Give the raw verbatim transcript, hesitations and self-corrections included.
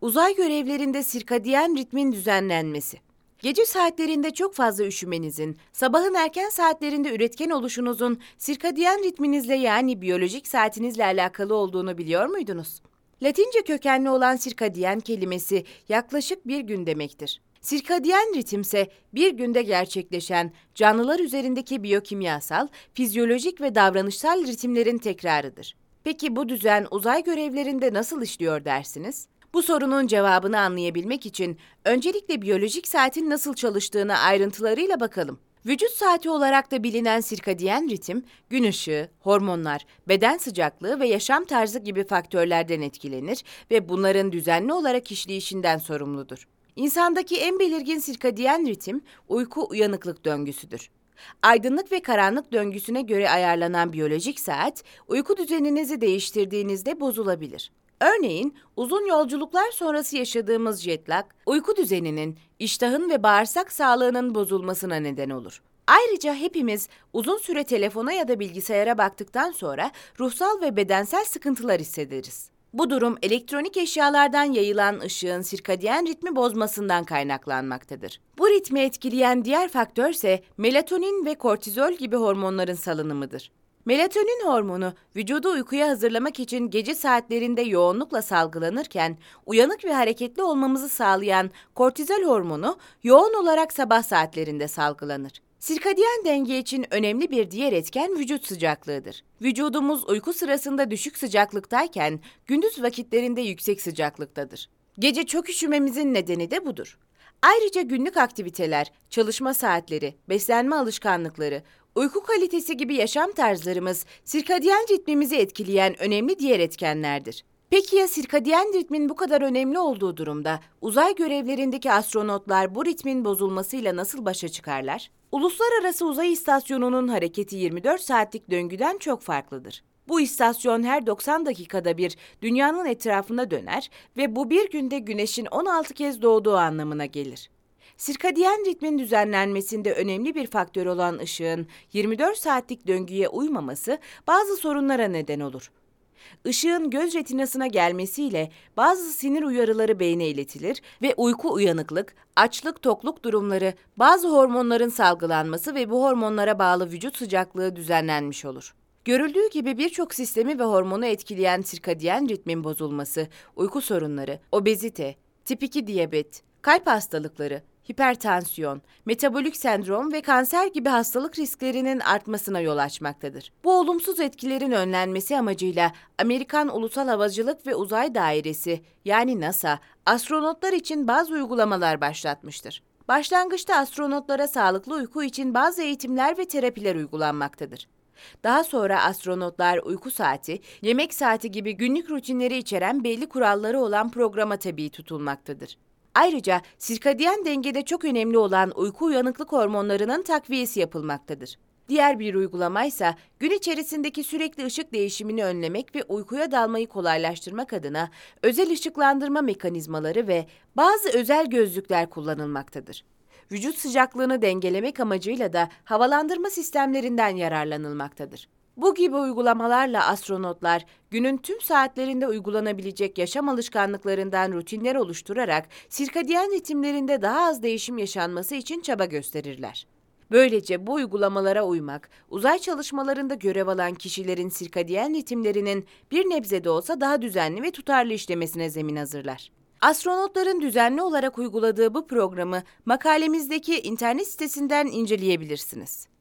Uzay görevlerinde sirkadiyen ritmin düzenlenmesi. Gece saatlerinde çok fazla üşümenizin, sabahın erken saatlerinde üretken oluşunuzun sirkadiyen ritminizle yani biyolojik saatinizle alakalı olduğunu biliyor muydunuz? Latince kökenli olan sirkadiyen kelimesi yaklaşık bir gün demektir. Sirkadiyen ritimse bir günde gerçekleşen canlılar üzerindeki biyokimyasal, fizyolojik ve davranışsal ritimlerin tekrarıdır. Peki bu düzen uzay görevlerinde nasıl işliyor dersiniz? Bu sorunun cevabını anlayabilmek için öncelikle biyolojik saatin nasıl çalıştığına ayrıntılarıyla bakalım. Vücut saati olarak da bilinen sirkadiyen ritim, gün ışığı, hormonlar, beden sıcaklığı ve yaşam tarzı gibi faktörlerden etkilenir ve bunların düzenli olarak işleyişinden sorumludur. İnsandaki en belirgin sirkadiyen ritim, uyku-uyanıklık döngüsüdür. Aydınlık ve karanlık döngüsüne göre ayarlanan biyolojik saat, uyku düzeninizi değiştirdiğinizde bozulabilir. Örneğin, uzun yolculuklar sonrası yaşadığımız jet lag, uyku düzeninin, iştahın ve bağırsak sağlığının bozulmasına neden olur. Ayrıca hepimiz uzun süre telefona ya da bilgisayara baktıktan sonra ruhsal ve bedensel sıkıntılar hissederiz. Bu durum elektronik eşyalardan yayılan ışığın sirkadiyen ritmi bozmasından kaynaklanmaktadır. Bu ritmi etkileyen diğer faktör ise melatonin ve kortizol gibi hormonların salınımıdır. Melatonin hormonu vücudu uykuya hazırlamak için gece saatlerinde yoğunlukla salgılanırken uyanık ve hareketli olmamızı sağlayan kortizol hormonu yoğun olarak sabah saatlerinde salgılanır. Sirkadiyen denge için önemli bir diğer etken vücut sıcaklığıdır. Vücudumuz uyku sırasında düşük sıcaklıktayken gündüz vakitlerinde yüksek sıcaklıktadır. Gece çok üşümemizin nedeni de budur. Ayrıca günlük aktiviteler, çalışma saatleri, beslenme alışkanlıkları, uyku kalitesi gibi yaşam tarzlarımız sirkadiyen ritmimizi etkileyen önemli diğer etkenlerdir. Peki ya sirkadiyen ritmin bu kadar önemli olduğu durumda uzay görevlerindeki astronotlar bu ritmin bozulmasıyla nasıl başa çıkarlar? Uluslararası Uzay İstasyonu'nun hareketi yirmi dört saatlik döngüden çok farklıdır. Bu istasyon her doksan dakikada bir dünyanın etrafında döner ve bu bir günde güneşin on altı kez doğduğu anlamına gelir. Sirkadiyen ritmin düzenlenmesinde önemli bir faktör olan ışığın yirmi dört saatlik döngüye uymaması bazı sorunlara neden olur. Işığın göz retinasına gelmesiyle bazı sinir uyarıları beyne iletilir ve uyku uyanıklık, açlık tokluk durumları, bazı hormonların salgılanması ve bu hormonlara bağlı vücut sıcaklığı düzenlenmiş olur. Görüldüğü gibi birçok sistemi ve hormonu etkileyen sirkadiyen ritmin bozulması, uyku sorunları, obezite, tip iki diyabet, kalp hastalıkları, hipertansiyon, metabolik sendrom ve kanser gibi hastalık risklerinin artmasına yol açmaktadır. Bu olumsuz etkilerin önlenmesi amacıyla Amerikan Ulusal Havacılık ve Uzay Dairesi yani NASA, astronotlar için bazı uygulamalar başlatmıştır. Başlangıçta astronotlara sağlıklı uyku için bazı eğitimler ve terapiler uygulanmaktadır. Daha sonra astronotlar uyku saati, yemek saati gibi günlük rutinleri içeren belli kuralları olan programa tabi tutulmaktadır. Ayrıca sirkadiyen dengede çok önemli olan uyku uyanıklık hormonlarının takviyesi yapılmaktadır. Diğer bir uygulama ise gün içerisindeki sürekli ışık değişimini önlemek ve uykuya dalmayı kolaylaştırmak adına özel ışıklandırma mekanizmaları ve bazı özel gözlükler kullanılmaktadır. Vücut sıcaklığını dengelemek amacıyla da havalandırma sistemlerinden yararlanılmaktadır. Bu gibi uygulamalarla astronotlar günün tüm saatlerinde uygulanabilecek yaşam alışkanlıklarından rutinler oluşturarak sirkadiyen ritimlerinde daha az değişim yaşanması için çaba gösterirler. Böylece bu uygulamalara uymak, uzay çalışmalarında görev alan kişilerin sirkadiyen ritimlerinin bir nebze de olsa daha düzenli ve tutarlı işlemesine zemin hazırlar. Astronotların düzenli olarak uyguladığı bu programı makalemizdeki internet sitesinden inceleyebilirsiniz.